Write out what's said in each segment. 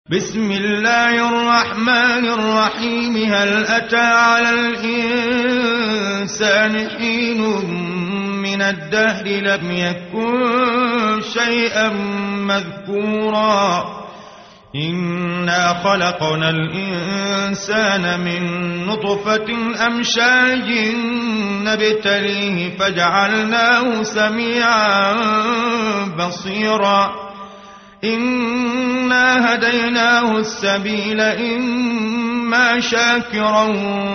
بسم الله الرحمن الرحيم. هل أتى على الإنسان حين من الدهر لم يكن شيئا مذكورا إنا خلقنا الإنسان من نطفة أمشاج نبتليه فجعلناه سميعا بصيرا إنا هديناه السبيل إما شاكرا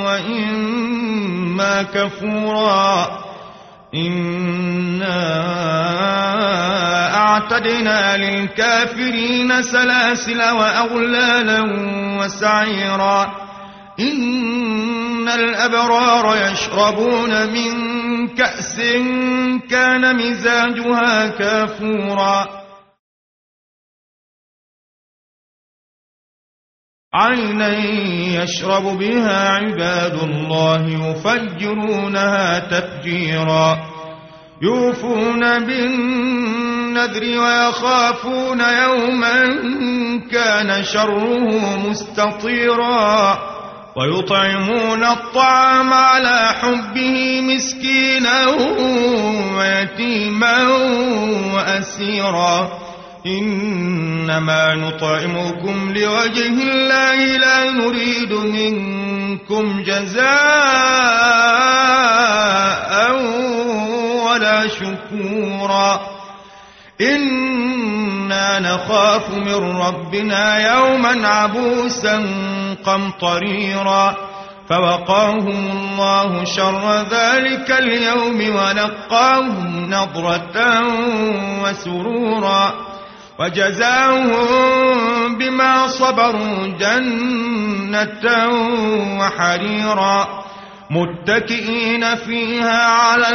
وإما كفورا إنا أعتدنا للكافرين سلاسل وأغلالا وسعيرا إن الأبرار يشربون من كأس كان مزاجها كافورا عينا يشرب بها عباد الله يفجرونها تفجيرا يوفون بالنذر ويخافون يوما كان شره مستطيرا ويطعمون الطعام على حبه مسكينا ويتيما وأسيرا إنما نطعمكم لوجه الله لا نريد منكم جزاء ولا شكورا إنا نخاف من ربنا يوما عبوسا قمطريرا فوقاهم الله شر ذلك اليوم ولقاهم نضرة وسرورا وجزاهم بما صبروا جنة وحريرا متكئين فيها على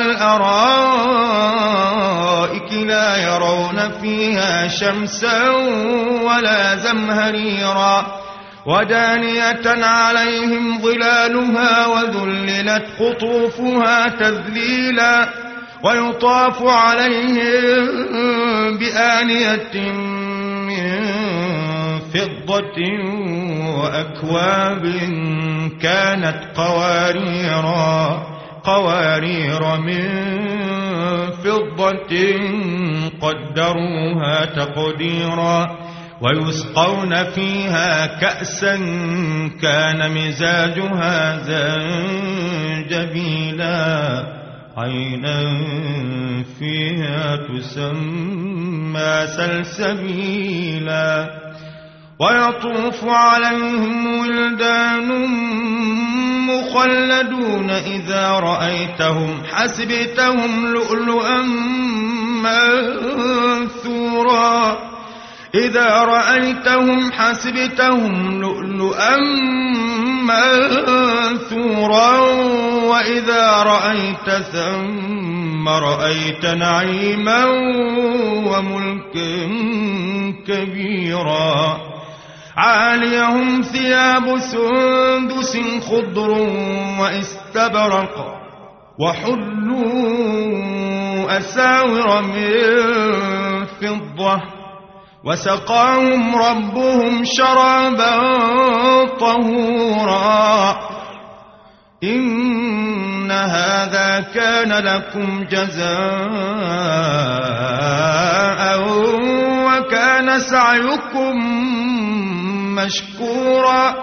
الأرائك لا يرون فيها شمسا ولا زمهريرا ودانية عليهم ظلالها وذللت قطوفها تذليلا ويطاف عليهم بآنية من فضة وأكواب كانت قوارير من فضة قدروها تقديرا ويسقون فيها كأسا كان مزاجها زنجبيلا عينا فيها تسمى سلسبيلا ويطوف عليهم ولدان مخلدون إذا رأيتهم حسبتهم لؤلؤا منثورا إذا رأيتهم حسبتهم لؤلؤا منثورا وإذا رأيت ثم رأيت نعيما وملكا كبيرا عاليهم ثياب سندس خضر واستبرق وحلوا أساور من فضة وسقاهم ربهم شرابا طهورا إن هذا كان لكم جزاء وكان سعيكم مشكورا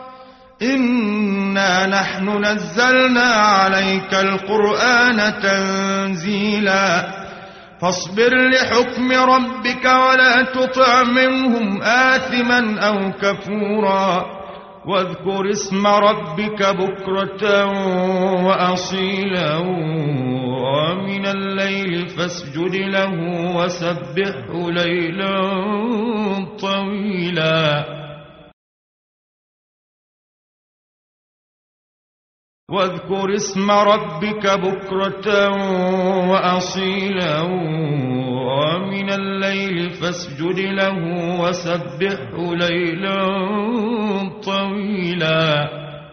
إنا نحن نزلنا عليك القرآن تنزيلا فاصبر لحكم ربك ولا تطع منهم آثما أو كفورا واذكر اسم ربك بكرة وأصيلا ومن الليل فاسجد له وسبحه ليلا طويلا واذكر اسم ربك بكرة وأصيلا ومن الليل فاسجد له وسبحه ليلا طويلا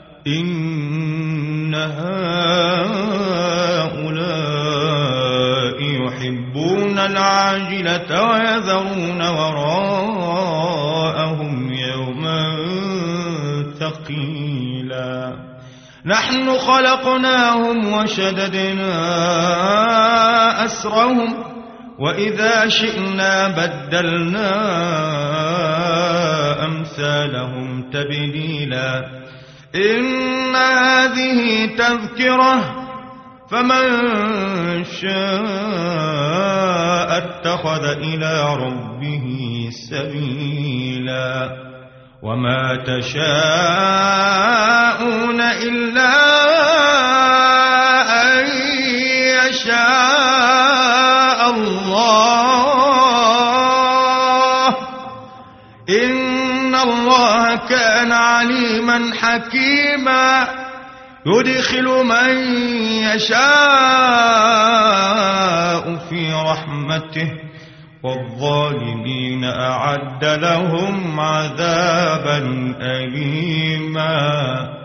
إن هؤلاء يحبون العاجلة ويذرون وراءهم يوما ثقيلا نحن خلقناهم وشددنا أسرهم وإذا شئنا بدلنا أمثالهم تبديلا إن هذه تذكرة فمن شاء اتخذ إلى ربه سبيلا وما تشاءون إلا أن يشاء الله إن الله كان عليما حكيما يدخل من يشاء في رحمته والظالمين أعد لهم عذابا أليما